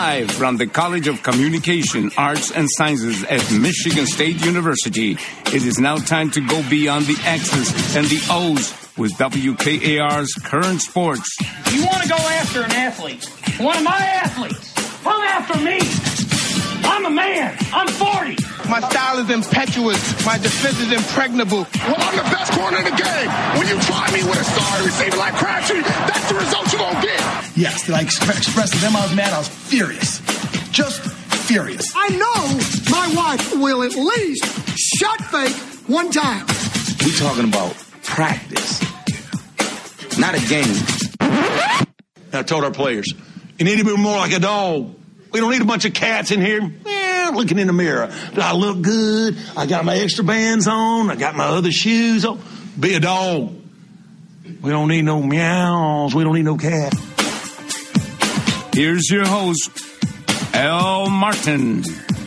Live from the College of Communication, Arts, and Sciences at Michigan State University, it is now time to go beyond the X's and the O's with WKAR's Current Sports. You want to go after an athlete, one of my athletes, come after me. I'm a man. I'm 40. My style is impetuous. My defense is impregnable. Well, I'm the best corner in the game. When you try me with a star receiver like Crabtree, that's the result you're going to get. Yes, did I express to them I was mad? I was furious. Just furious. I know my wife will at least shot fake one time. We talking about practice, not a game. I told our players, you need to be more like a dog. We don't need a bunch of cats in here looking in the mirror. Do I look good? I got my extra bands on. I got my other shoes on. Be a dog. We don't need no meows. We don't need no cat. Here's your host, Al Martin.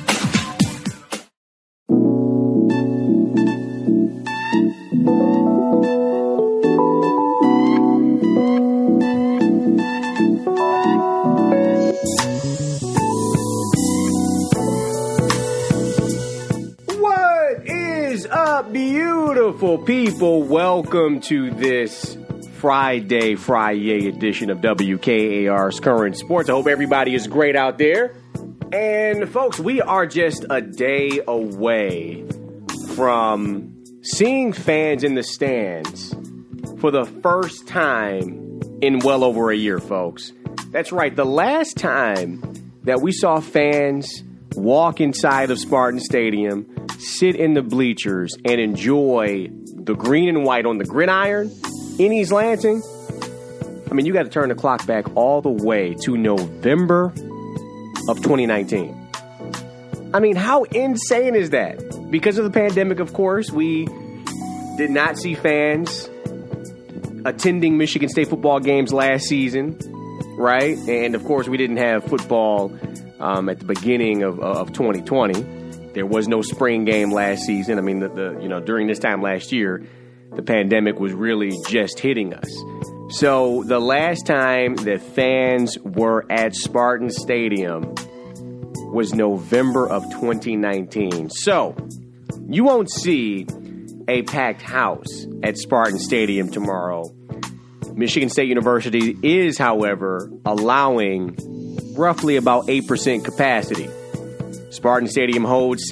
Beautiful people, welcome to this Friday edition of WKAR's Current Sports. I hope everybody is great out there. And folks, we are just a day away from seeing fans in the stands for the first time in well over a year, folks. That's right, the last time that we saw fans walk inside of Spartan Stadium, sit in the bleachers, and enjoy the green and white on the gridiron in East Lansing. I mean, you got to turn the clock back all the way to November of 2019. I mean, how insane is that? Because of the pandemic, of course, we did not see fans attending Michigan State football games last season, right? And, of course, we didn't have football at the beginning of 2020. There was no spring game last season. I mean, during this time last year, the pandemic was really just hitting us. So the last time that fans were at Spartan Stadium was November of 2019. So you won't see a packed house at Spartan Stadium tomorrow. Michigan State University is, however, allowing roughly about 8% capacity. Spartan Stadium holds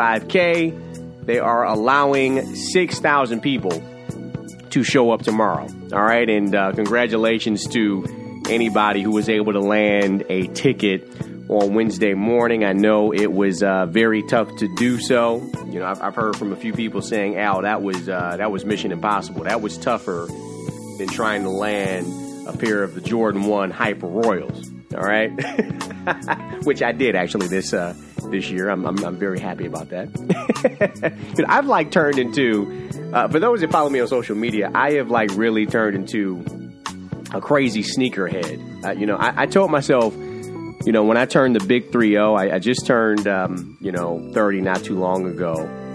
75K. They are allowing 6,000 people to show up tomorrow. All right, and congratulations to anybody who was able to land a ticket on Wednesday morning. I know it was very tough to do so. You know, I've heard from a few people saying, "Al, that was mission impossible. That was tougher than trying to land a pair of the Jordan 1 Hyper Royals." All right, which I did actually this year. I'm very happy about that. I've turned into, for those that follow me on social media, I have really turned into a crazy sneakerhead. I told myself, when I turned the big 3-0, I just turned 30 not too long ago,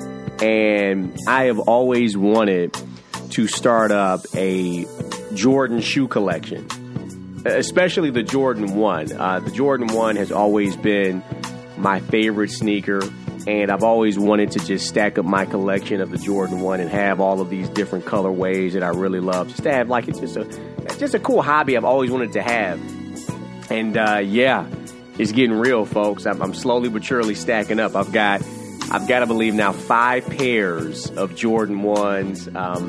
and I have always wanted to start up a Jordan shoe collection. Especially the Jordan 1. The Jordan 1 has always been my favorite sneaker, and I've always wanted to just stack up my collection of the Jordan 1 and have all of these different colorways that I really love. Just to have it's just a cool hobby I've always wanted to have. And it's getting real, folks. I'm slowly but surely stacking up. I've got to believe now 5 pairs of Jordan 1s.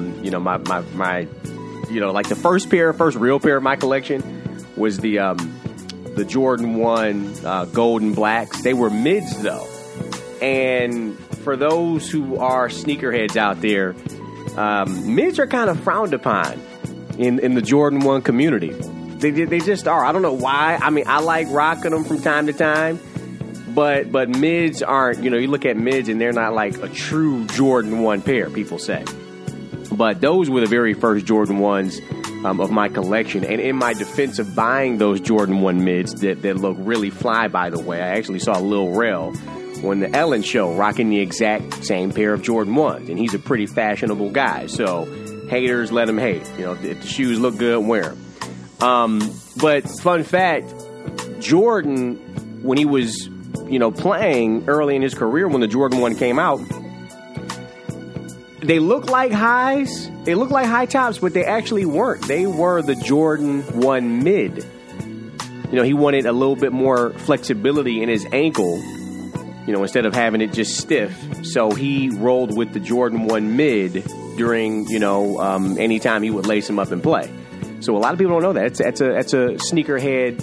The first real pair of my collection was the Jordan 1 Golden Blacks. They were mids, though. And for those who are sneakerheads out there, mids are kind of frowned upon in the Jordan 1 community. They just are. I don't know why. I mean, I like rocking them from time to time, but mids aren't, you look at mids and they're not like a true Jordan 1 pair, people say. But those were the very first Jordan 1s of my collection. And in my defense of buying those Jordan 1 mids that look really fly, by the way, I actually saw Lil Rel on the Ellen Show rocking the exact same pair of Jordan 1s. And he's a pretty fashionable guy. So haters, let him hate. If the shoes look good, wear them. But fun fact, Jordan when he was, playing early in his career when the Jordan 1 came out, they look like highs. They look like high tops, but they actually weren't. They were the Jordan 1 mid. He wanted a little bit more flexibility in his ankle, instead of having it just stiff. So he rolled with the Jordan 1 mid during, anytime he would lace him up and play. So a lot of people don't know that. That's a sneakerhead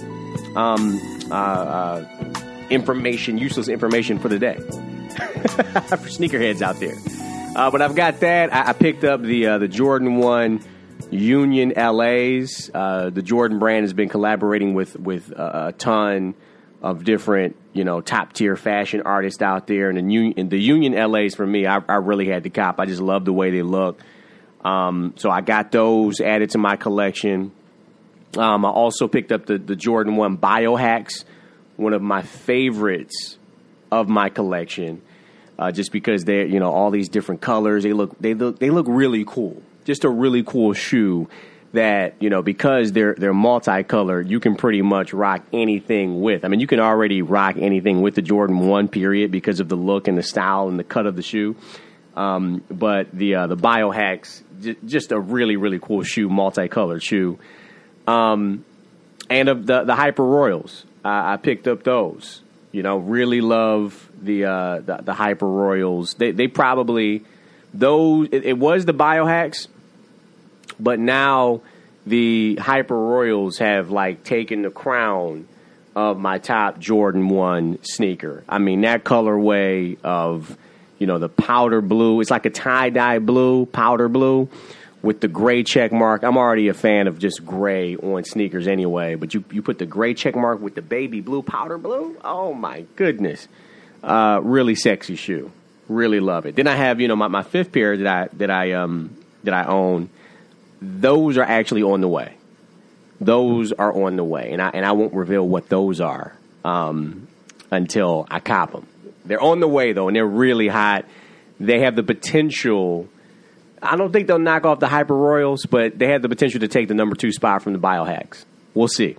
information, useless information for the day. For sneakerheads out there. But I've got that. I picked up the Jordan 1 Union LAs. The Jordan brand has been collaborating with a ton of different, top tier fashion artists out there. And the Union LAs for me, I really had to cop. I just love the way they look. So I got those added to my collection. I also picked up the Jordan 1 Biohacks, one of my favorites of my collection. Just because they're, all these different colors, they look really cool. Just a really cool shoe that, because they're multicolored, you can pretty much rock anything with. I mean, you can already rock anything with the Jordan 1 period because of the look and the style and the cut of the shoe. But the Biohacks, just a really, really cool shoe, multicolored shoe. And of the Hyper Royals, I picked up those. Really love the Hyper Royals. They probably those. It was the Biohacks, but now the Hyper Royals have taken the crown of my top Jordan 1 sneaker. I mean, that colorway of the powder blue. It's like a tie-dye blue, powder blue, with the gray check mark. I'm already a fan of just gray on sneakers anyway, but you put the gray check mark with the baby blue, powder blue. Oh my goodness. Really sexy shoe. Really love it. Then I have, my fifth pair that I own. Those are actually on the way. Those are on the way. And I won't reveal what those are until I cop them. They're on the way though, and they're really hot. They have the potential. I don't think they'll knock off the Hyper Royals, but they have the potential to take the number 2 spot from the Biohacks. We'll see.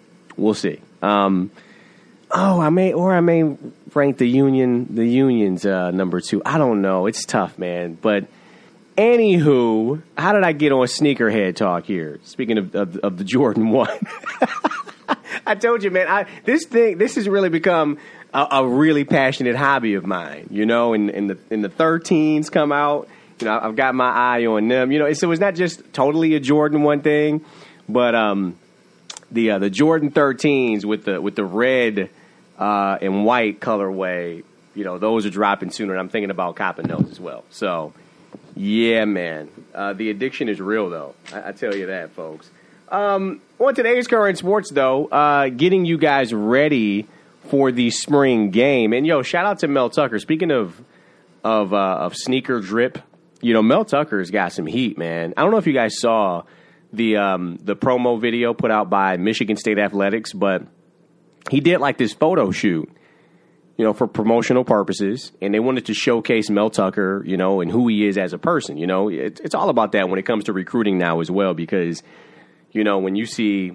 I may rank the Union's number 2. I don't know. It's tough, man. But anywho, how did I get on Sneakerhead Talk here? Speaking of the Jordan 1. I told you, man, this has really become a really passionate hobby of mine. And the 13s come out. I've got my eye on them. So it's not just totally a Jordan 1 thing, but the Jordan 13s with the red and white colorway, those are dropping sooner, and I'm thinking about copping those as well. So, yeah, man, the addiction is real, though. I tell you that, folks. On today's current sports, though, getting you guys ready for the spring game, and shout out to Mel Tucker. Speaking of sneaker drip. Mel Tucker's got some heat, man. I don't know if you guys saw the promo video put out by Michigan State Athletics, but he did this photo shoot, for promotional purposes, and they wanted to showcase Mel Tucker, and who he is as a person. It's all about that when it comes to recruiting now as well, because, when you see,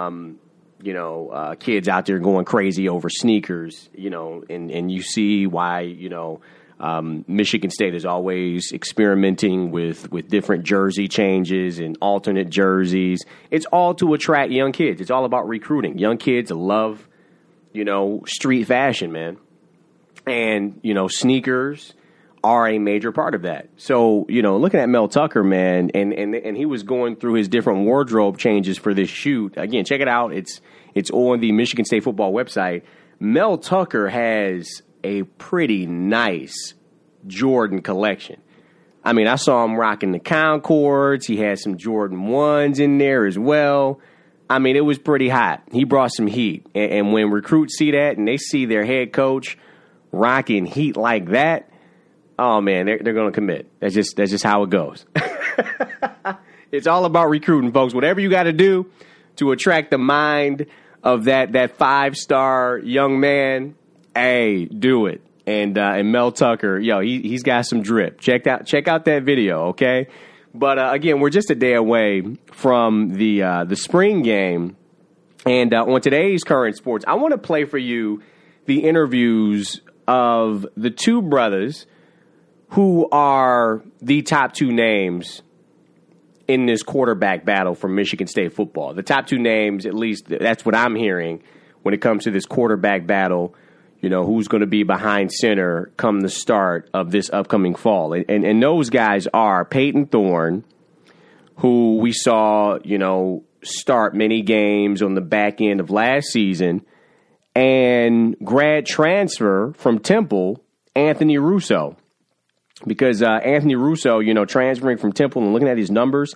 kids out there going crazy over sneakers, and you see why, Michigan State is always experimenting with different jersey changes and alternate jerseys. It's all to attract young kids. It's all about recruiting. Young kids love, street fashion, man. And, sneakers are a major part of that. So, looking at Mel Tucker, man, and he was going through his different wardrobe changes for this shoot. Again, check it out. It's on the Michigan State football website. Mel Tucker has a pretty nice Jordan collection. I mean, I saw him rocking the Concords. He had some Jordan 1s in there as well. I mean, it was pretty hot. He brought some heat. And when recruits see that and they see their head coach rocking heat like that, oh, man, they're going to commit. That's just how it goes. It's all about recruiting, folks. Whatever you got to do to attract the mind of that 5-star young man, hey, do it. And Mel Tucker, he's got some drip. Check out that video, okay? But again, we're just a day away from the spring game, And on today's Current Sports, I want to play for you the interviews of the two brothers who are the top two names in this quarterback battle for Michigan State football. The top two names, at least that's what I'm hearing when it comes to this quarterback battle, who's going to be behind center come the start of this upcoming fall. And those guys are Peyton Thorne, who we saw, start many games on the back end of last season, and grad transfer from Temple, Anthony Russo. Because Anthony Russo, transferring from Temple and looking at his numbers,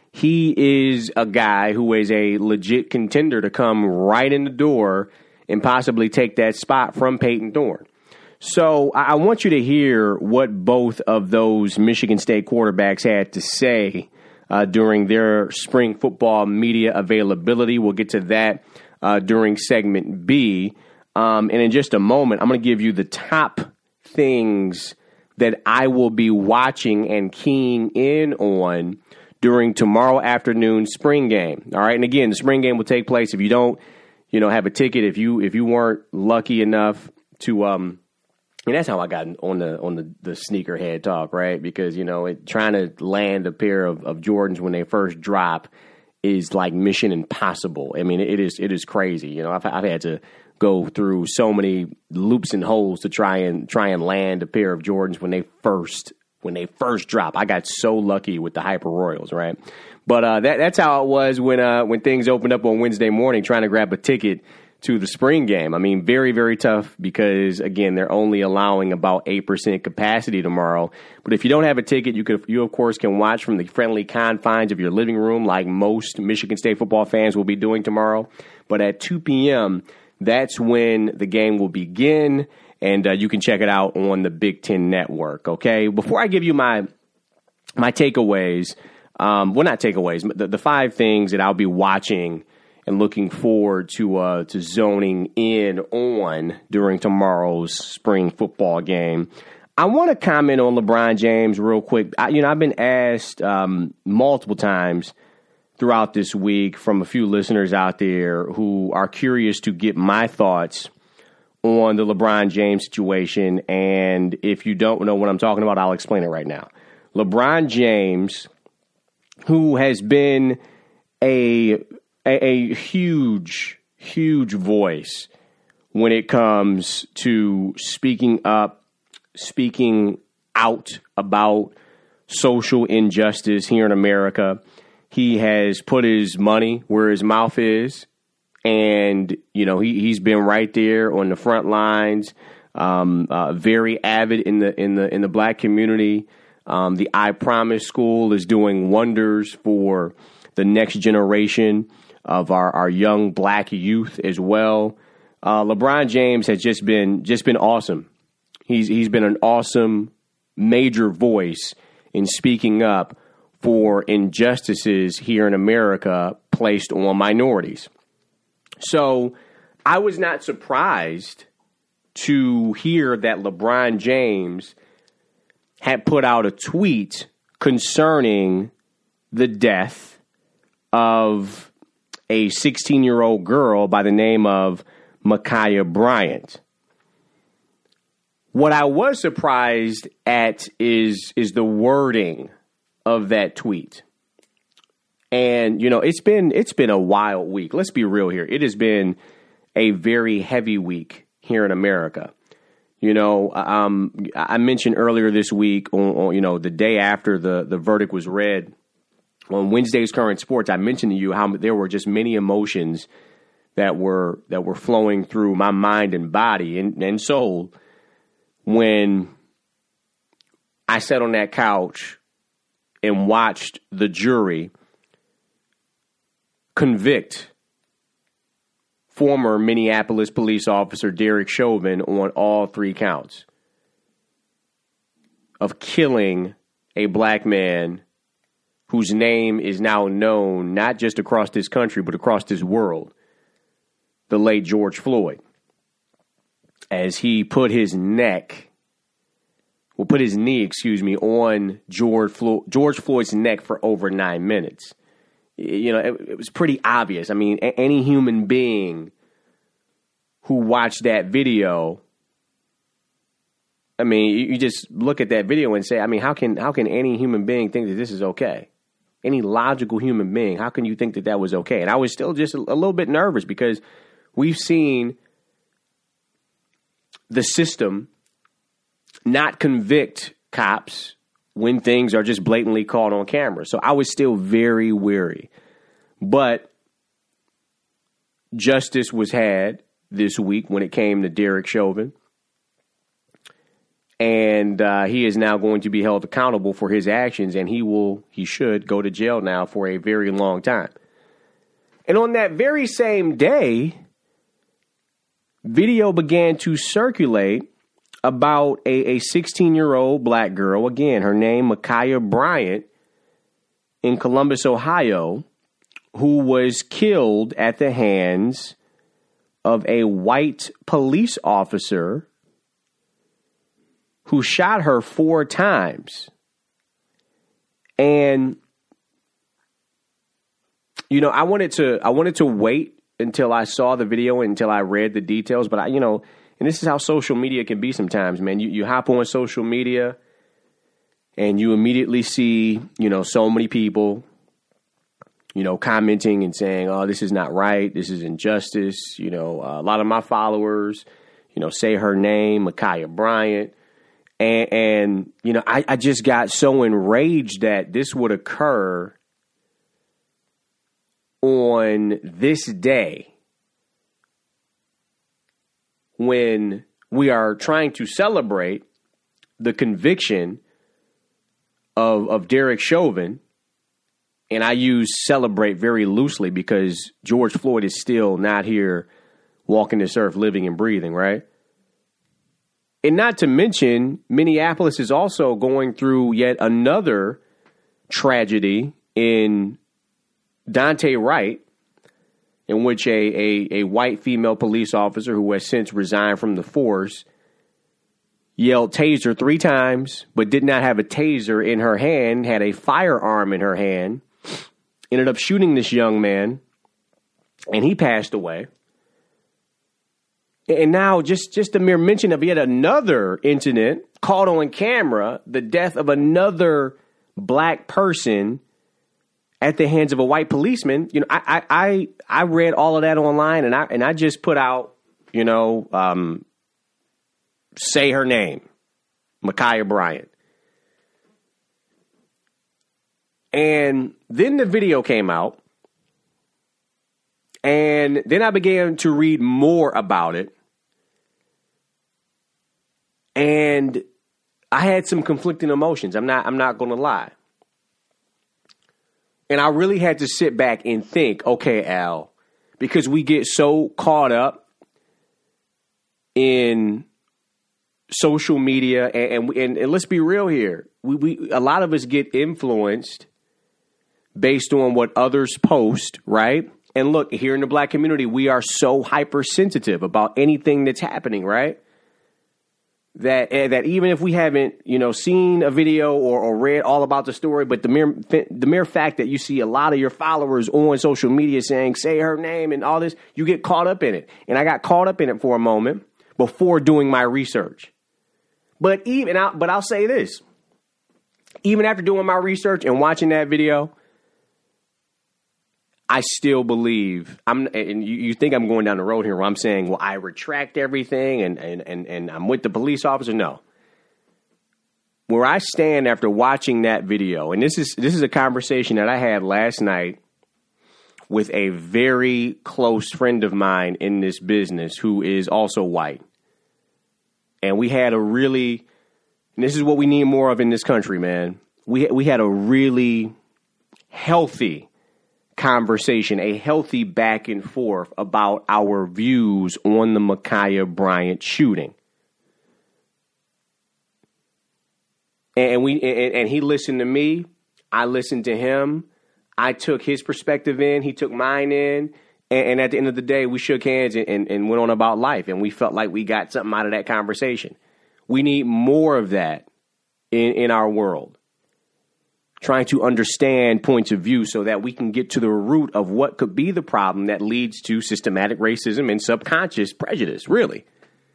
he is a guy who is a legit contender to come right in the door and possibly take that spot from Peyton Thorne. So I want you to hear what both of those Michigan State quarterbacks had to say during their spring football media availability. We'll get to that during segment B. And in just a moment, I'm going to give you the top things that I will be watching and keying in on during tomorrow afternoon's spring game. All right. And again, the spring game will take place if you don't, have a ticket. If you weren't lucky enough to, and that's how I got on the sneakerhead talk, right? Because, trying to land a pair of Jordans when they first drop is like mission impossible. I mean, it is crazy. I've had to go through so many loops and holes to try and land a pair of Jordans when they first drop. I got so lucky with the Hyper Royals, right? But that's how it was when things opened up on Wednesday morning, trying to grab a ticket to the spring game. I mean, very, very tough because, again, they're only allowing about 8% capacity tomorrow. But if you don't have a ticket, you of course can watch from the friendly confines of your living room like most Michigan State football fans will be doing tomorrow. But at 2 p.m., that's when the game will begin, and you can check it out on the Big Ten Network, okay? Before I give you my takeaways, not takeaways, the 5 things that I'll be watching and looking forward to zoning in on during tomorrow's spring football game. I want to comment on LeBron James real quick. I've been asked multiple times throughout this week from a few listeners out there who are curious to get my thoughts on the LeBron James situation. And if you don't know what I'm talking about, I'll explain it right now. LeBron James, who has been a huge, huge voice when it comes to speaking up, speaking out about social injustice here in America. He has put his money where his mouth is, and he's been right there on the front lines, very avid in the black community. The I Promise School is doing wonders for the next generation of our young black youth as well. LeBron James has just been awesome. He's been an awesome major voice in speaking up for injustices here in America placed on minorities. So I was not surprised to hear that LeBron James had put out a tweet concerning the death of a 16-year-old girl by the name of Ma'Khia Bryant. What I was surprised at is the wording of that tweet. And, it's been a wild week. Let's be real here. It has been a very heavy week here in America. I mentioned earlier this week on the day after the verdict was read on Wednesday's Current Sports, I mentioned to you how there were just many emotions that were flowing through my mind and body and soul when I sat on that couch and watched the jury convict former Minneapolis police officer Derek Chauvin on all 3 counts of killing a black man whose name is now known not just across this country, but across this world, the late George Floyd, as he put his knee, on George Floyd's neck for over 9 minutes. it was pretty obvious. I mean, any human being who watched that video, I mean, you just look at that video and say, I mean, how can any human being think that this is okay? Any logical human being, how can you think that that was okay? And I was still just a little bit nervous because we've seen the system not convict cops when things are just blatantly caught on camera. So I was still very wary. But justice was had this week when it came to Derek Chauvin. And he is now going to be held accountable for his actions, and he should go to jail now for a very long time. And on that very same day, video began to circulate about a 16-year-old black girl, again, her name Ma'Khia Bryant, in Columbus, Ohio, who was killed at the hands of a white police officer who shot her 4 times. And, I wanted to wait until I saw the video, until I read the details. But, and this is how social media can be sometimes, man. You hop on social media and you immediately see, so many people, commenting and saying, oh, this is not right. This is injustice. A lot of my followers, say her name, Ma'Khia Bryant. And I just got so enraged that this would occur on this day when we are trying to celebrate the conviction of Derek Chauvin. And I use celebrate very loosely because George Floyd is still not here walking this earth, living and breathing, right? And not to mention, Minneapolis is also going through yet another tragedy in Daunte Wright, in which a white female police officer who has since resigned from the force yelled taser 3 times, but did not have a taser in her hand, had a firearm in her hand, ended up shooting this young man, and he passed away. And now just the mere mention of yet another incident caught on camera, the death of another black person at the hands of a white policeman. I read all of that online and I just put out, say her name, Ma'Khia Bryant. And then the video came out. And then I began to read more about it. And I had some conflicting emotions. I'm not going to lie. And I really had to sit back and think, okay, Al, because we get so caught up in social media and let's be real here. We a lot of us get influenced based on what others post, right? And look, here in the black community, we are so hypersensitive about anything that's happening, right? That even if we haven't, seen a video or read all about the story, but the mere fact that you see a lot of your followers on social media saying, say her name and all this, you get caught up in it. And I got caught up in it for a moment before doing my research. But I'll say this, even after doing my research and watching that video, I still believe and you think I'm going down the road here where I'm saying, well, I retract everything and I'm with the police officer. No. Where I stand after watching that video, and this is a conversation that I had last night with a very close friend of mine in this business who is also white. And we had and this is what we need more of in this country, man. We had a really healthy conversation, a healthy back and forth about our views on the Ma'Khia Bryant shooting. And he listened to me. I listened to him. I took his perspective in. He took mine in. And at the end of the day, we shook hands and went on about life. And we felt like we got something out of that conversation. We need more of that in our world. trying to understand points of view so that we can get to the root of what could be the problem that leads to systematic racism and subconscious prejudice, really.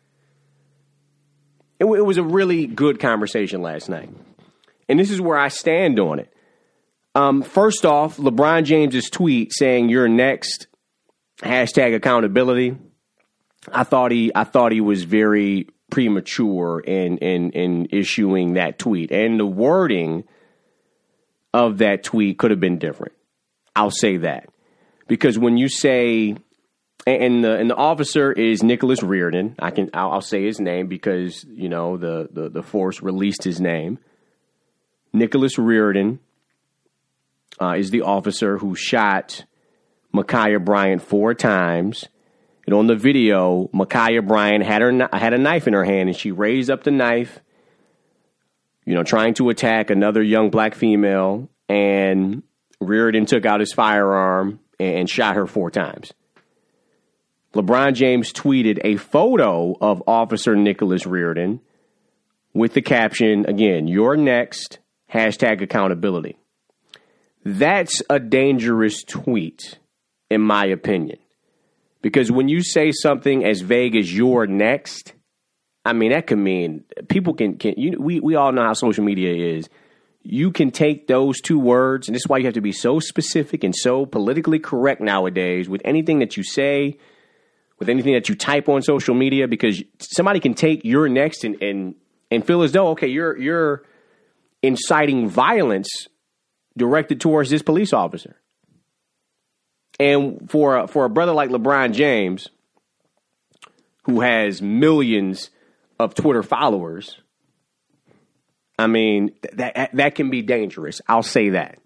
It was a really good conversation last night. And this is where I stand on it. First off, LeBron James's tweet saying "you're next," hashtag accountability. I thought he was very premature in issuing that tweet. And the wording of that tweet could have been different. I'll say that. Because when you say, and the officer is Nicholas Reardon, I'll say his name because, you know, the force released his name. Nicholas Reardon is the officer who shot Ma'Khia Bryant 4 times. And on the video, Ma'Khia Bryant had a knife in her hand, and she raised up the knife, you know, trying to attack another young black female, and Reardon took out his firearm and shot her 4 times. LeBron James tweeted a photo of Officer Nicholas Reardon with the caption, again, "You're next," hashtag accountability. That's a dangerous tweet, in my opinion. Because when you say something as vague as "you're next," I mean, that can mean people we all know how social media is. You can take those 2 words, and this is why you have to be so specific and so politically correct nowadays with anything that you say, with anything that you type on social media, because somebody can take "you're next" and feel as though, okay, you're inciting violence directed towards this police officer. And for a brother like LeBron James, who has millions of Twitter followers, I mean, that can be dangerous. I'll say that.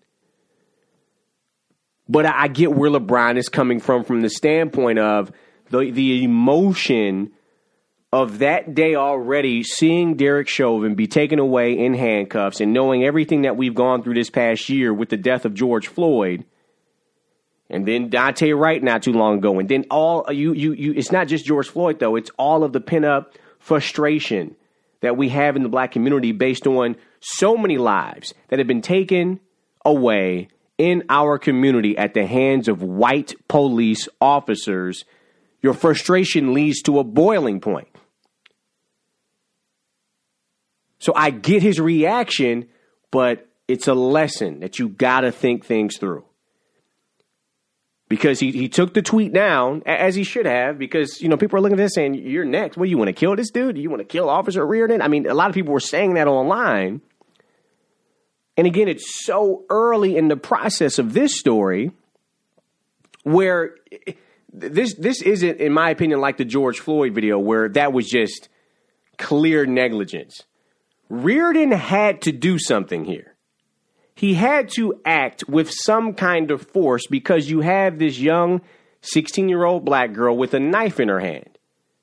But I get where LeBron is coming from the standpoint of the emotion of that day already, seeing Derek Chauvin be taken away in handcuffs and knowing everything that we've gone through this past year with the death of George Floyd. And then Daunte Wright not too long ago. And then it's not just George Floyd, though. It's all of the pent-up frustration that we have in the black community based on so many lives that have been taken away in our community at the hands of white police officers. Your frustration leads to a boiling point. So I get his reaction, but it's a lesson that you got to think things through. Because he took the tweet down, as he should have, because, you know, people are looking at this saying, "You're next. What, do you want to kill this dude? Do you want to kill Officer Reardon?" I mean, a lot of people were saying that online. And again, it's so early in the process of this story where this isn't, in my opinion, like the George Floyd video where that was just clear negligence. Reardon had to do something here. He had to act with some kind of force because you have this young 16-year-old black girl with a knife in her hand.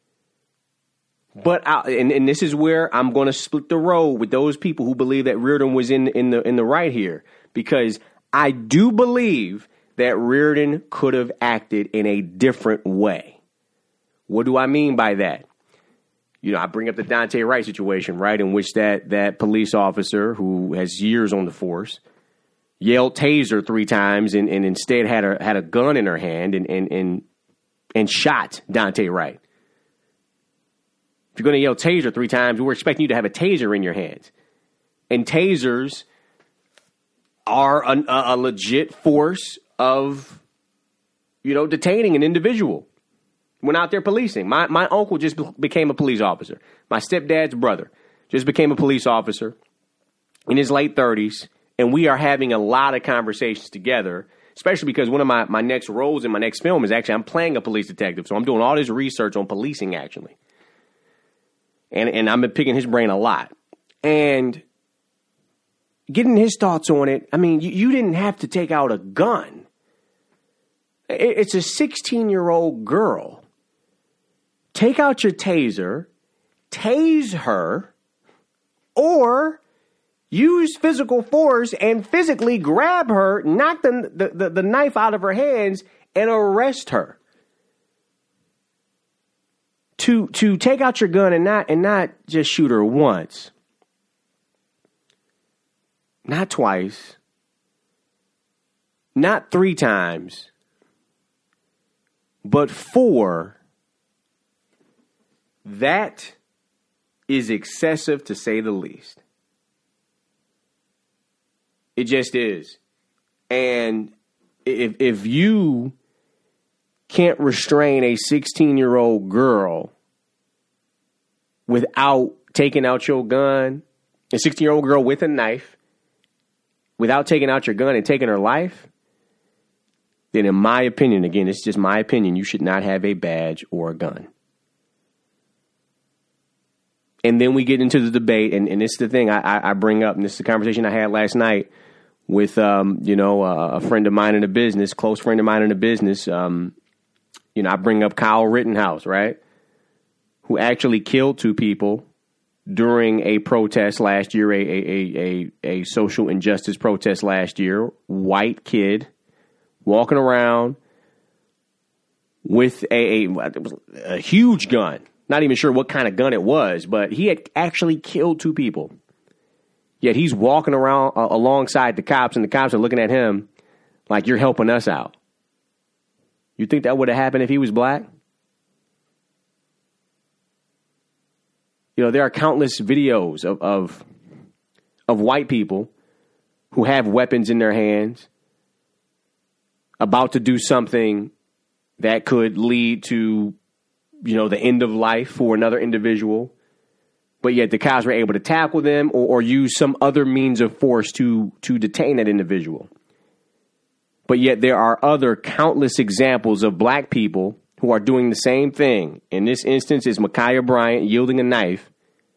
But and this is where I'm going to split the road with those people who believe that Reardon was in the right here, because I do believe that Reardon could have acted in a different way. What do I mean by that? You know, I bring up the Daunte Wright situation, right, in which that police officer who has years on the force yelled taser 3 times and instead had a gun in her hand and shot Daunte Wright. If you're going to yell taser 3 times, we're expecting you to have a taser in your hands. And tasers are a legit force of, you know, detaining an individual. Went out there policing. My uncle just became a police officer. My stepdad's brother just became a police officer in his late 30s. And we are having a lot of conversations together, especially because one of my next roles in my next film is actually I'm playing a police detective. So I'm doing all this research on policing, actually. And I've been picking his brain a lot. And getting his thoughts on it, I mean, you didn't have to take out a gun. It's a 16-year-old girl. Take out your taser, tase her, or use physical force and physically grab her, knock the knife out of her hands, and arrest her. To take out your gun and not just shoot her once, not twice, not 3 times, but 4, that is excessive to say the least. It just is. And if you can't restrain a 16-year-old girl without taking out your gun, a 16-year-old girl with a knife, without taking out your gun and taking her life, then in my opinion, again, it's just my opinion, you should not have a badge or a gun. And then we get into the debate, and this is the thing I bring up, and this is the conversation I had last night with, a friend of mine in the business, close friend of mine in the business. I bring up Kyle Rittenhouse, right, who actually killed 2 people during a protest last year, a social injustice protest last year. White kid walking around with a huge gun. Not even sure what kind of gun it was, but he had actually killed 2 people. Yet he's walking around alongside the cops, and the cops are looking at him like, you're helping us out. You think that would have happened if he was black? There are countless videos of white people who have weapons in their hands, about to do something that could lead to, the end of life for another individual. But yet the cops were able to tackle them or use some other means of force to detain that individual. But yet there are other countless examples of black people who are doing the same thing. In this instance, it's Ma'Khia Bryant yielding a knife.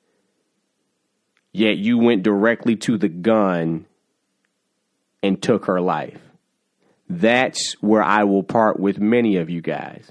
Yet you went directly to the gun and took her life. That's where I will part with many of you guys.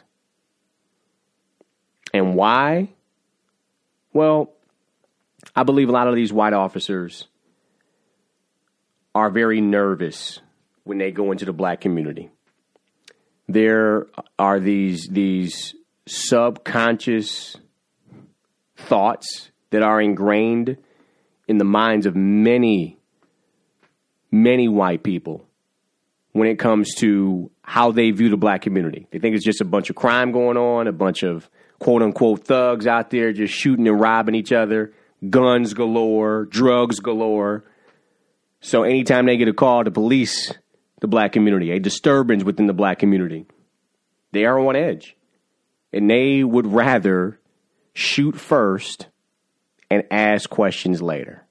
And why? Well, I believe a lot of these white officers are very nervous when they go into the black community. There are these subconscious thoughts that are ingrained in the minds of many, many white people when it comes to how they view the black community. They think it's just a bunch of crime going on, a bunch of quote-unquote thugs out there just shooting and robbing each other, guns galore, drugs galore. So anytime they get a call to police the black community, a disturbance within the black community, they are on edge. And they would rather shoot first and ask questions later.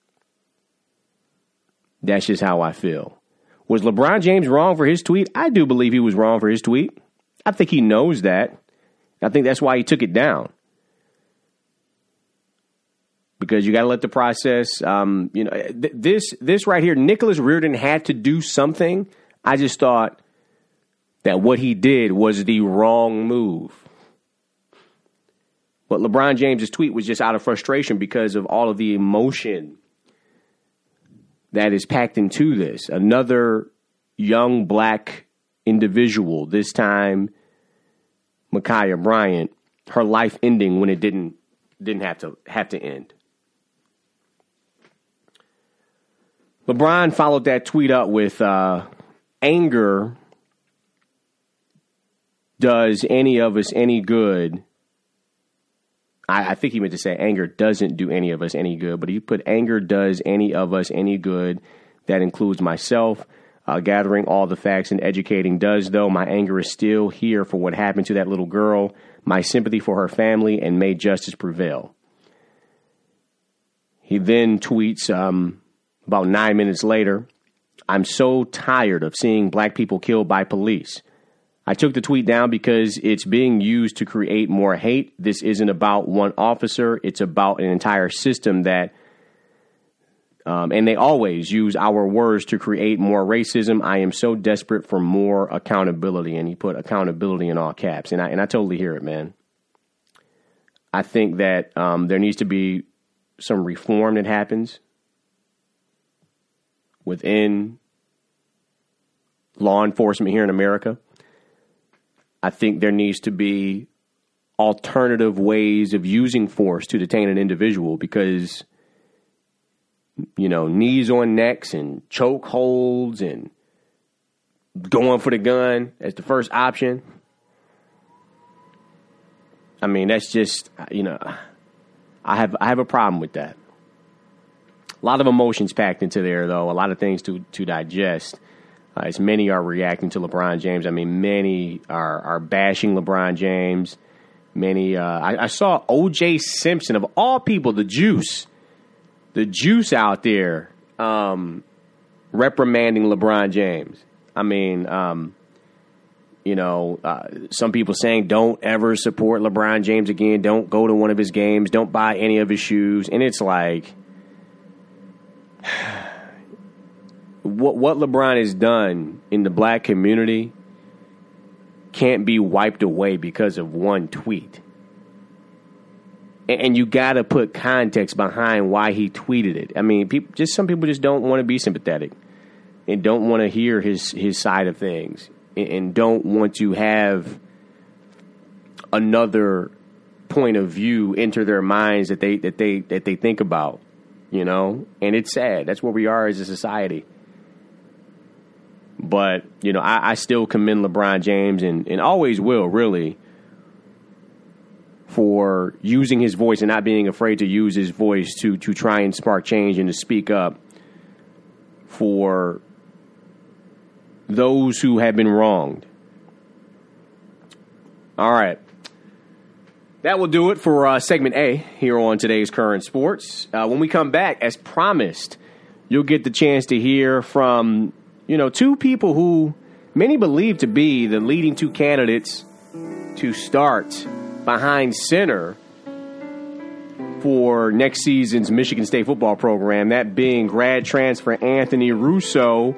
That's just how I feel. Was LeBron James wrong for his tweet? I do believe he was wrong for his tweet. I think he knows that. I think that's why he took it down. Because you got to let the process, this right here, Nicholas Reardon had to do something. I just thought that what he did was the wrong move. But LeBron James's tweet was just out of frustration because of all of the emotion that is packed into this. Another young black individual, this time Ma'Khia Bryant, her life ending when it didn't have to end. LeBron followed that tweet up with anger does any of us any good. I think he meant to say anger doesn't do any of us any good, but he put anger does any of us any good. That includes myself. Gathering all the facts and educating does, though. My anger is still here for what happened to that little girl. My sympathy for her family, and may justice prevail. He then tweets about 9 minutes later, I'm so tired of seeing black people killed by police. I took the tweet down because it's being used to create more hate. This isn't about one officer. It's about an entire system that, and they always use our words to create more racism. I am so desperate for more accountability. And he put accountability in all caps. And I totally hear it, man. I think that there needs to be some reform that happens within law enforcement here in America. I think there needs to be alternative ways of using force to detain an individual because, knees on necks and choke holds and going for the gun as the first option. I mean, that's just, I have a problem with that. A lot of emotions packed into there, though. A lot of things to digest. As many are reacting to LeBron James. I mean, many are bashing LeBron James. Many, I saw O.J. Simpson, of all people, the juice out there, reprimanding LeBron James. I mean, some people saying don't ever support LeBron James again. Don't go to one of his games. Don't buy any of his shoes. And it's like, what LeBron has done in the black community can't be wiped away because of one tweet. And you got to put context behind why he tweeted it. I mean, some people just don't want to be sympathetic and don't want to hear his side of things and don't want to have another point of view enter their minds that they think about, And it's sad. That's where we are as a society. But, I still commend LeBron James and always will, really, for using his voice and not being afraid to use his voice to try and spark change and to speak up for those who have been wronged. All right. That will do it for segment A here on today's Current Sports. When we come back, as promised, you'll get the chance to hear from two people who many believe to be the leading two candidates to start behind center for next season's Michigan State football program, that being grad transfer Anthony Russo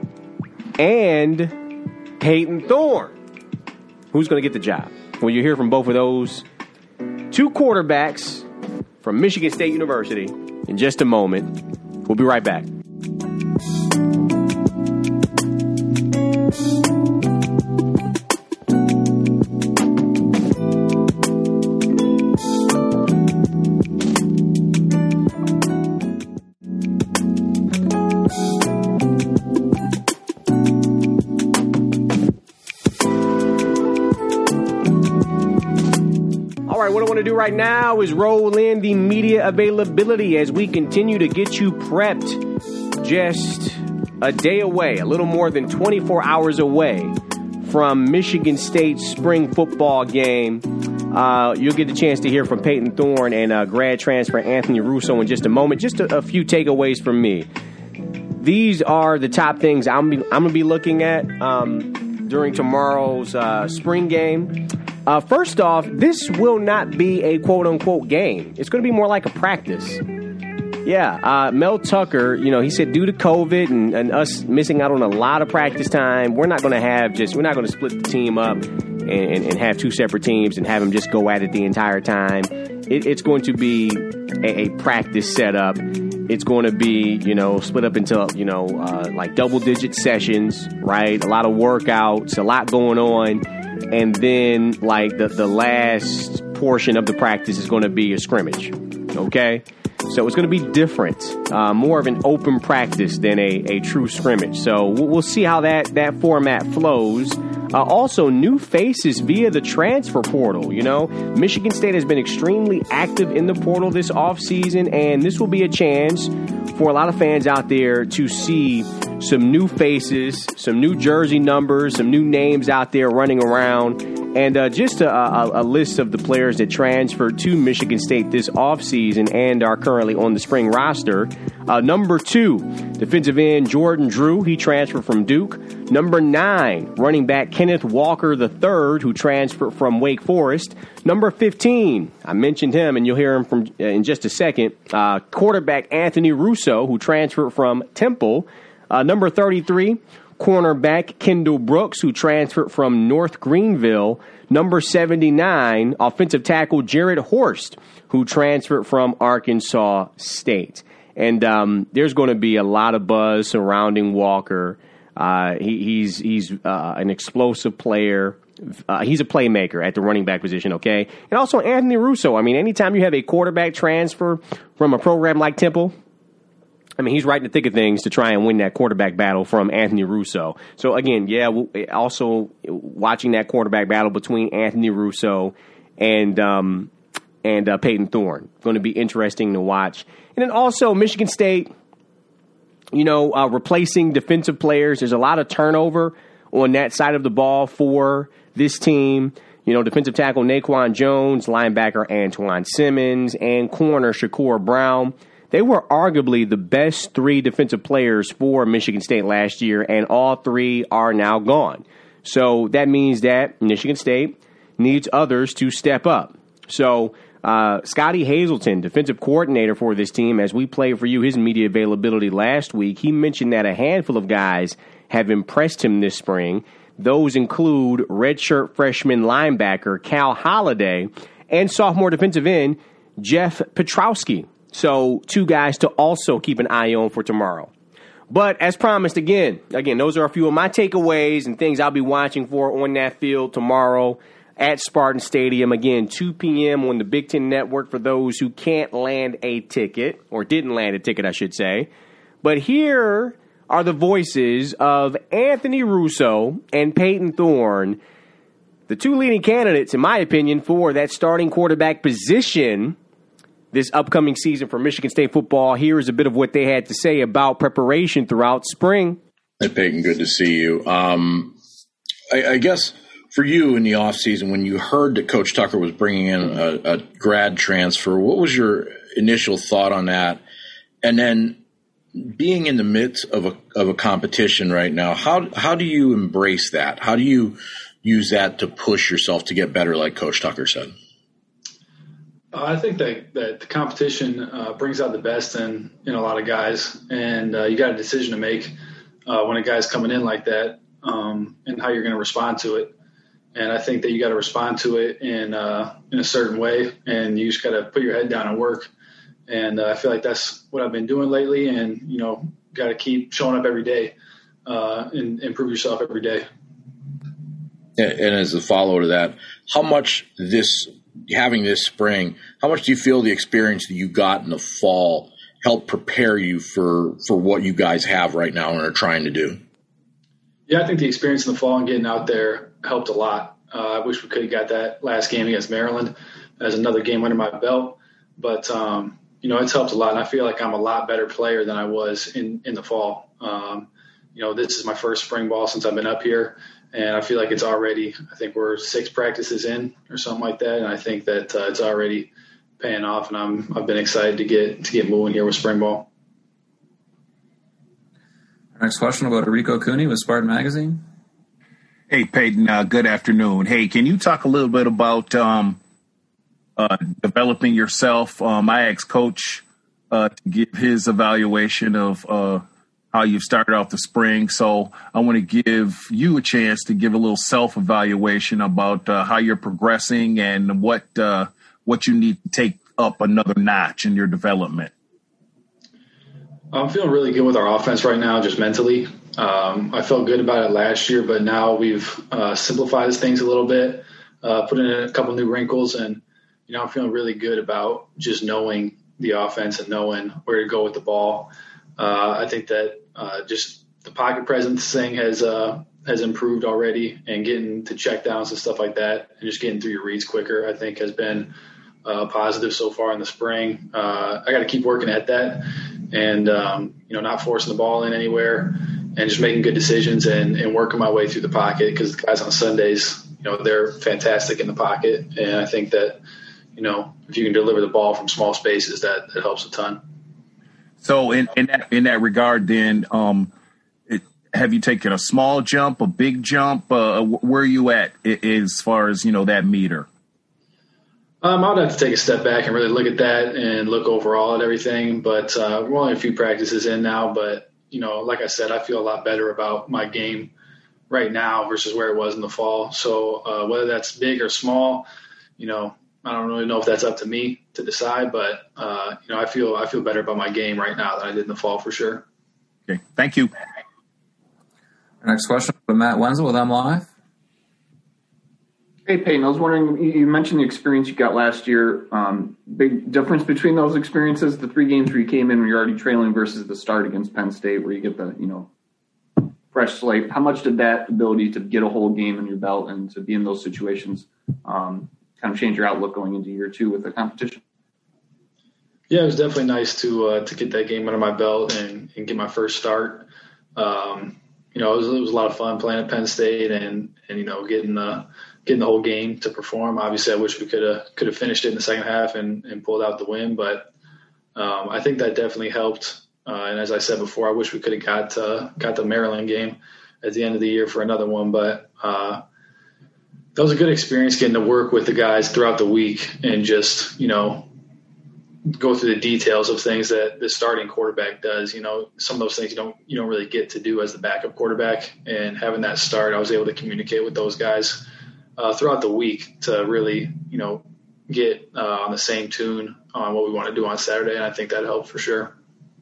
and Payton Thorne. Who's going to get the job? Well, you hear from both of those two quarterbacks from Michigan State University in just a moment. We'll be right back. Do right now is roll in the media availability as we continue to get you prepped. Just a day away, a little more than 24 hours away from Michigan State's spring football game. You'll get the chance to hear from Payton Thorne and grad transfer Anthony Russo in just a moment. Just a few takeaways from me. These are the top things I'm going to be looking at during tomorrow's spring game. First off, this will not be a quote-unquote game. It's going to be more like a practice. Yeah, Mel Tucker, he said due to COVID and us missing out on a lot of practice time, we're not going to split the team up and have two separate teams and have them just go at it the entire time. It's going to be a practice setup. It's going to be, split up into, like double-digit sessions, right? A lot of workouts, a lot going on. And then, like, the last portion of the practice is going to be a scrimmage, okay? So it's going to be different, more of an open practice than a true scrimmage. So we'll see how that format flows. Also, new faces via the transfer portal, Michigan State has been extremely active in the portal this offseason, and this will be a chance for a lot of fans out there to see some new faces, some new jersey numbers, some new names out there running around, and just a list of the players that transferred to Michigan State this offseason and are currently on the spring roster. Number 2, defensive end Jordan Drew. He transferred from Duke. Number 9, running back Kenneth Walker III, who transferred from Wake Forest. Number 15, I mentioned him, and you'll hear him from in just a second. Quarterback Anthony Russo, who transferred from Temple. Number 33, cornerback Kendall Brooks, who transferred from North Greenville. Number 79, offensive tackle Jared Horst, who transferred from Arkansas State. And there's going to be a lot of buzz surrounding Walker. He's an explosive player. He's a playmaker at the running back position, okay? And also Anthony Russo. I mean, anytime you have a quarterback transfer from a program like Temple, I mean, he's right in the thick of things to try and win that quarterback battle from Anthony Russo. So, again, also watching that quarterback battle between Anthony Russo and Peyton Thorne. Going to be interesting to watch. And then also Michigan State, replacing defensive players. There's a lot of turnover on that side of the ball for this team. Defensive tackle Naquan Jones, linebacker Antoine Simmons, and corner Shakur Brown. They were arguably the best 3 defensive players for Michigan State last year, and all 3 are now gone. So that means that Michigan State needs others to step up. So Scotty Hazelton, defensive coordinator for this team, as we played for you his media availability last week, he mentioned that a handful of guys have impressed him this spring. Those include redshirt freshman linebacker Cal Holliday and sophomore defensive end Jeff Petrowski. So 2 guys to also keep an eye on for tomorrow. But as promised, again, those are a few of my takeaways and things I'll be watching for on that field tomorrow at Spartan Stadium. Again, 2 p.m. on the Big Ten Network for those who can't land a ticket, or didn't land a ticket, I should say. But here are the voices of Anthony Russo and Peyton Thorne, the 2 leading candidates, in my opinion, for that starting quarterback position this upcoming season for Michigan State football. Here is a bit of what they had to say about preparation throughout spring. Hey, Peyton, good to see you. I guess for you in the offseason, when you heard that Coach Tucker was bringing in a grad transfer, what was your initial thought on that? And then being in the midst of a competition right now, how do you embrace that? How do you use that to push yourself to get better, like Coach Tucker said? I think that the competition brings out the best in a lot of guys, and you got a decision to make when a guy's coming in like that, and how you're going to respond to it. And I think that you got to respond to it in a certain way, and you just got to put your head down and work. And I feel like that's what I've been doing lately, and got to keep showing up every day and improve yourself every day. And as a follow to that, how much having this spring, how much do you feel the experience that you got in the fall helped prepare you for what you guys have right now and are trying to do? Yeah, I think the experience in the fall and getting out there helped a lot. I wish we could have got that last game against Maryland as another game under my belt. But, it's helped a lot, and I feel like I'm a lot better player than I was in the fall. This is my first spring ball since I've been up here. And I feel like it's already, I think we're 6 practices in or something like that. And I think that it's already paying off, and I've been excited to get moving here with spring ball. Our next question will go to Rico Cooney with Spartan Magazine. Hey, Peyton, good afternoon. Hey, can you talk a little bit about developing yourself? I asked Coach to give his evaluation of how you've started off the spring. So I want to give you a chance to give a little self-evaluation about how you're progressing and what you need to take up another notch in your development. I'm feeling really good with our offense right now, just mentally. I felt good about it last year, but now we've simplified things a little bit, put in a couple new wrinkles, and I'm feeling really good about just knowing the offense and knowing where to go with the ball. I think that just the pocket presence thing has improved already, and getting to check downs and stuff like that and just getting through your reads quicker, I think has been positive so far in the spring. I got to keep working at that and, not forcing the ball in anywhere and just making good decisions and working my way through the pocket, because the guys on Sundays, they're fantastic in the pocket. And I think that, if you can deliver the ball from small spaces, that helps a ton. So in that regard, then, have you taken a small jump, a big jump? Where are you at as far as, that meter? I'll have to take a step back and really look at that and look overall at everything. But we're only a few practices in now. But, like I said, I feel a lot better about my game right now versus where it was in the fall. So whether that's big or small, I don't really know if that's up to me to decide, but I feel better about my game right now than I did in the fall for sure. Okay, thank you. Our next question from Matt Wenzel with MLive. Hey, Peyton, I was wondering, you mentioned the experience you got last year. Big difference between those experiences, the 3 games where you came in when you're already trailing versus the start against Penn State where you get the, fresh slate. How much did that ability to get a whole game in your belt and to be in those situations kind of change your outlook going into year 2 with the competition? Yeah, it was definitely nice to get that game under my belt and get my first start. It was a lot of fun playing at Penn State and getting the whole game to perform. Obviously, I wish we could have finished it in the second half and pulled out the win, but I think that definitely helped. And as I said before, I wish we could have got the Maryland game at the end of the year for another one, but that was a good experience getting to work with the guys throughout the week and just go through the details of things that the starting quarterback does. Some of those things you don't really get to do as the backup quarterback. And having that start, I was able to communicate with those guys throughout the week to really, get on the same tune on what we want to do on Saturday. And I think that helped for sure.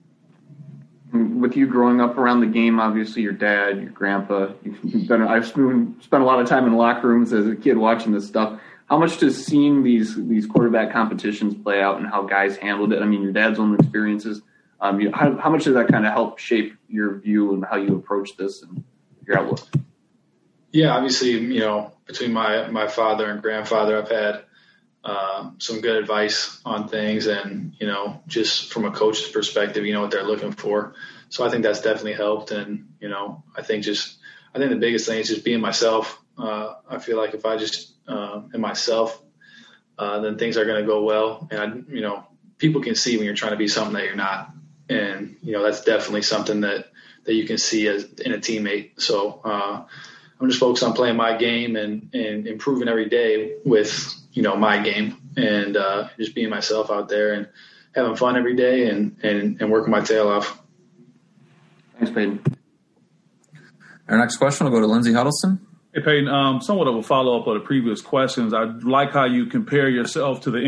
With you growing up around the game, obviously your dad, your grandpa, I've spent a lot of time in locker rooms as a kid watching this stuff. How much does seeing these quarterback competitions play out and how guys handled it? I mean, your dad's own experiences. How much does that kind of help shape your view and how you approach this and your outlook? Yeah, obviously, between my father and grandfather, I've had some good advice on things and, just from a coach's perspective, what they're looking for. So I think that's definitely helped. And, I think the biggest thing is just being myself. I feel like if I just am myself, then things are going to go well. And, people can see when you're trying to be something that you're not. And, that's definitely something that you can see as in a teammate. So I'm just focused on playing my game and improving every day with, my game and just being myself out there and having fun every day and working my tail off. Thanks, Peyton. Our next question will go to Lindsey Huddleston. Hey, Peyton, somewhat of a follow-up of the previous questions. I like how you compare yourself to the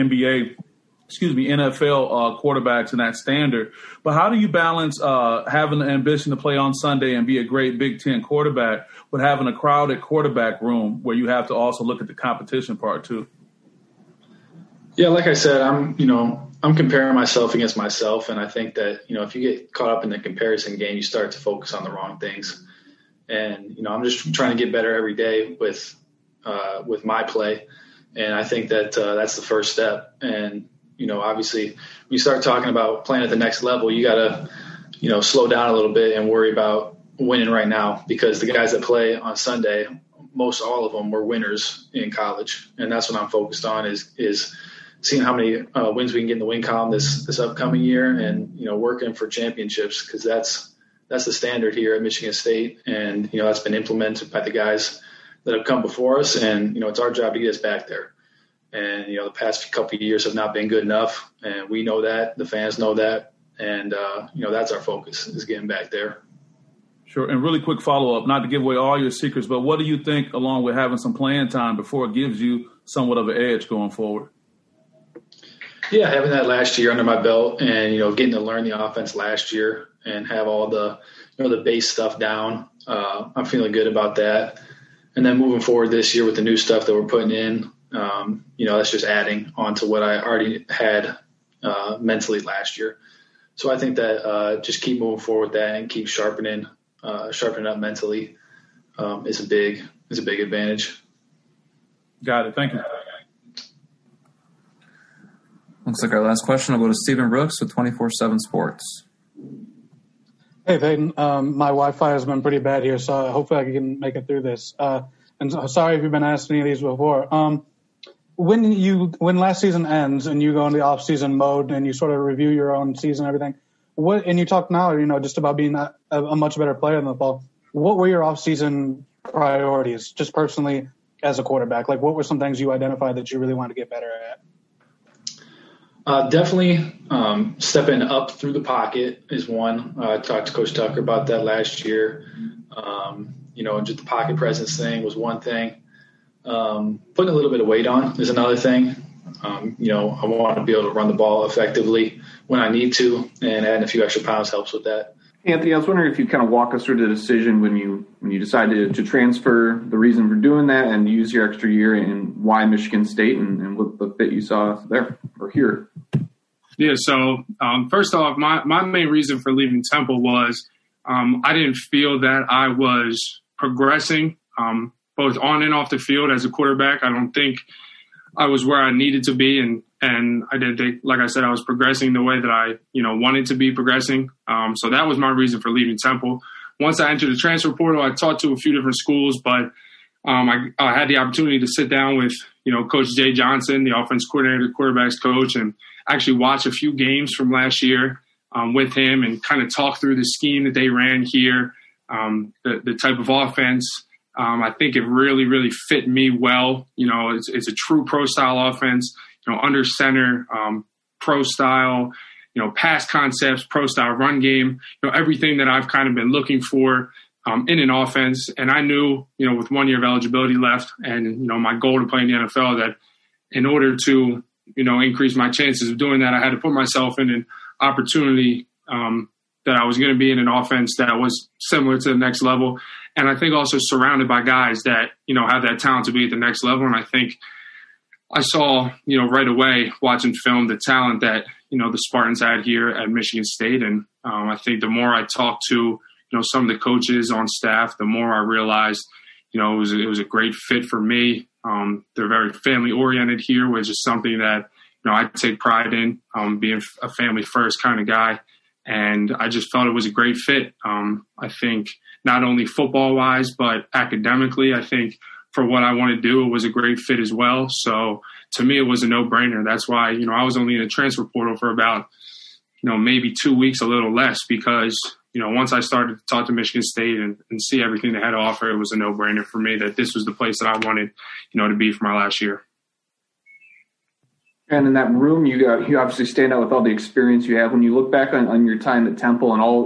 NFL quarterbacks in that standard. But how do you balance having the ambition to play on Sunday and be a great Big Ten quarterback with having a crowded quarterback room where you have to also look at the competition part too? Yeah, like I said, I'm comparing myself against myself. And I think that, if you get caught up in the comparison game, you start to focus on the wrong things. And, I'm just trying to get better every day with my play. And I think that that's the first step. And, obviously when you start talking about playing at the next level, you got to, slow down a little bit and worry about winning right now, because the guys that play on Sunday, most all of them were winners in college. And that's what I'm focused on is seeing how many wins we can get in the win column this upcoming year and, working for championships, because that's the standard here at Michigan State. And, that's been implemented by the guys that have come before us. And, it's our job to get us back there. And, the past couple of years have not been good enough. And we know that. The fans know that. And, that's our focus, is getting back there. Sure. And really quick follow-up, not to give away all your secrets, but what do you think, along with having some playing time before it gives you somewhat of an edge going forward? Yeah, having that last year under my belt and, getting to learn the offense last year and have all the, the base stuff down. I'm feeling good about that. And then moving forward this year with the new stuff that we're putting in, that's just adding on to what I already had mentally last year. So I think that just keep moving forward with that and keep sharpening up mentally is a big advantage. Got it. Thank you. Looks like our last question will go to Stephen Brooks with 24/7 Sports. Hey, Peyton. My Wi-Fi has been pretty bad here, so hopefully I can make it through this. And sorry if you've been asked any of these before. When last season ends and you go into the off-season mode and you sort of review your own season and everything, and you talk now, just about being a much better player in the fall. What were your off-season priorities, just personally as a quarterback? Like, what were some things you identified that you really wanted to get better at? Definitely stepping up through the pocket is one. I talked to Coach Tucker about that last year. Just the pocket presence thing was one thing. Putting a little bit of weight on is another thing. I want to be able to run the ball effectively when I need to, and adding a few extra pounds helps with that. Anthony, I was wondering if you kind of walk us through the decision when you decided to transfer, the reason for doing that, and use your extra year, and why Michigan State, and what the fit you saw there or here. Yeah, so first off, my main reason for leaving Temple was I didn't feel that I was progressing both on and off the field as a quarterback. I don't think I was where I needed to be, and I didn't think, like I said, I was progressing the way that I wanted to be progressing. So that was my reason for leaving Temple. Once I entered the transfer portal, I talked to a few different schools, but I had the opportunity to sit down with Coach Jay Johnson, the offense coordinator, quarterbacks coach, and actually watch a few games from last year with him and kind of talk through the scheme that they ran here, the type of offense. I think it really, really fit me well. It's a true pro style offense, under center, pro style, pass concepts, pro style run game, everything that I've kind of been looking for in an offense. And I knew, with 1 year of eligibility left and, my goal to play in the NFL, that in order to, increase my chances of doing that, I had to put myself in an opportunity that I was going to be in an offense that was similar to the next level. And I think also surrounded by guys that, have that talent to be at the next level. And I think I saw, right away watching film, the talent that, the Spartans had here at Michigan State. And I think the more I talked to, some of the coaches on staff, the more I realized, it was a great fit for me. They're very family oriented here, which is something that, I take pride in, being a family first kind of guy. And I just felt it was a great fit. I think not only football wise, but academically, I think for what I want to do, it was a great fit as well. So to me, it was a no brainer. That's why, I was only in the transfer portal for about, maybe 2 weeks, a little less, because, once I started to talk to Michigan State and see everything they had to offer, it was a no brainer for me that this was the place that I wanted, to be for my last year. And in that room, you obviously stand out with all the experience you have. When you look back on your time at Temple and all,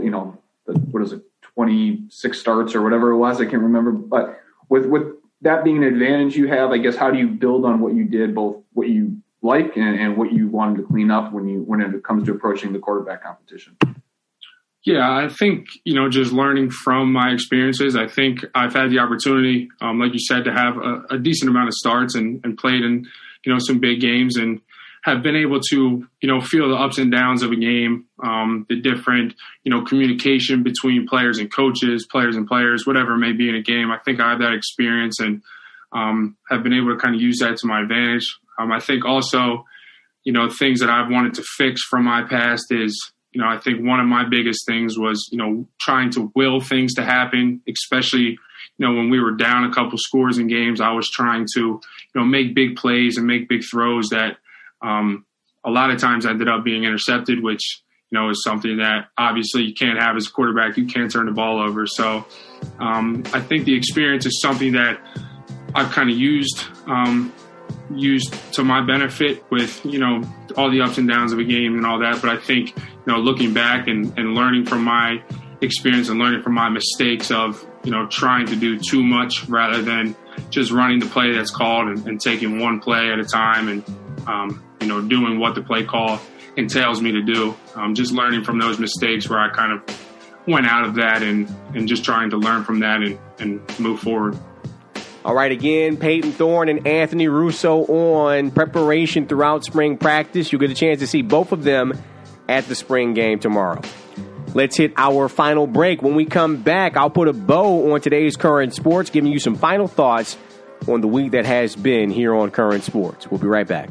26 starts or whatever it was, I can't remember. But with that being an advantage you have, I guess, how do you build on what you did, both what you like and what you wanted to clean up when it comes to approaching the quarterback competition? Yeah, I think, just learning from my experiences, I think I've had the opportunity, like you said, to have a decent amount of starts and played in, some big games, and have been able to, feel the ups and downs of a game, the different, communication between players and coaches, players and players, whatever it may be in a game. I think I have that experience and have been able to kind of use that to my advantage. I think also, things that I've wanted to fix from my past is, I think one of my biggest things was, trying to will things to happen, especially, when we were down a couple scores in games. I was trying to, make big plays and make big throws that a lot of times ended up being intercepted, which, is something that obviously you can't have as a quarterback. You can't turn the ball over. So I think the experience is something that I've kind of used to my benefit with, all the ups and downs of a game and all that. But I think, looking back and learning from my experience and learning from my mistakes of, trying to do too much rather than just running the play that's called and taking one play at a time and, doing what the play call entails me to do. Just learning from those mistakes where I kind of went out of that and just trying to learn from that and move forward. All right, again, Peyton Thorne and Anthony Russo on preparation throughout spring practice. You'll get a chance to see both of them at the spring game tomorrow. Let's hit our final break. When we come back, I'll put a bow on today's Current Sports, giving you some final thoughts on the week that has been here on Current Sports. We'll be right back.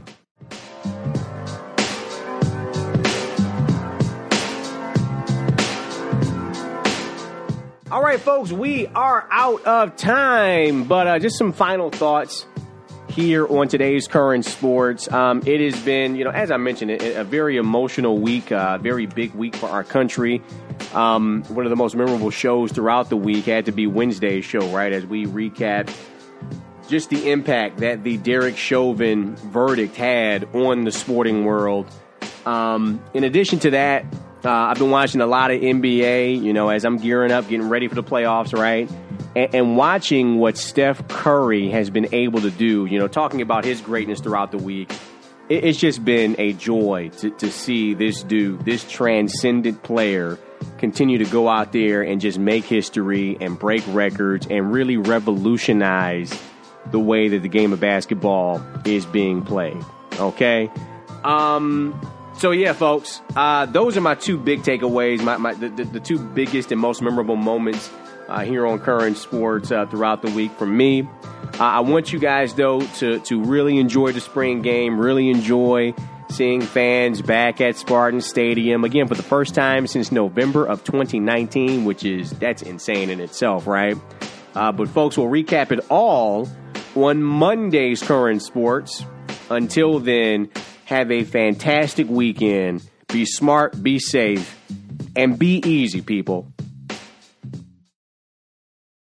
All right, folks, we are out of time, but just some final thoughts here on today's Current Sports. It has been, as I mentioned, a very emotional week, a very big week for our country. One of the most memorable shows throughout the week had to be Wednesday's show, right, as we recap just the impact that the Derek Chauvin verdict had on the sporting world. In addition to that, I've been watching a lot of NBA, as I'm gearing up, getting ready for the playoffs, right? And watching what Steph Curry has been able to do, talking about his greatness throughout the week. it's just been a joy to see this dude, this transcendent player, continue to go out there and just make history and break records and really revolutionize the way that the game of basketball is being played. Okay? So, yeah, folks, those are my two big takeaways, the two biggest and most memorable moments here on Current Sports throughout the week from me. I want you guys, though, to really enjoy the spring game, really enjoy seeing fans back at Spartan Stadium, again, for the first time since November of 2019, that's insane in itself, right? But, folks, we'll recap it all on Monday's Current Sports. Until then, have a fantastic weekend. Be smart, be safe, and be easy, people.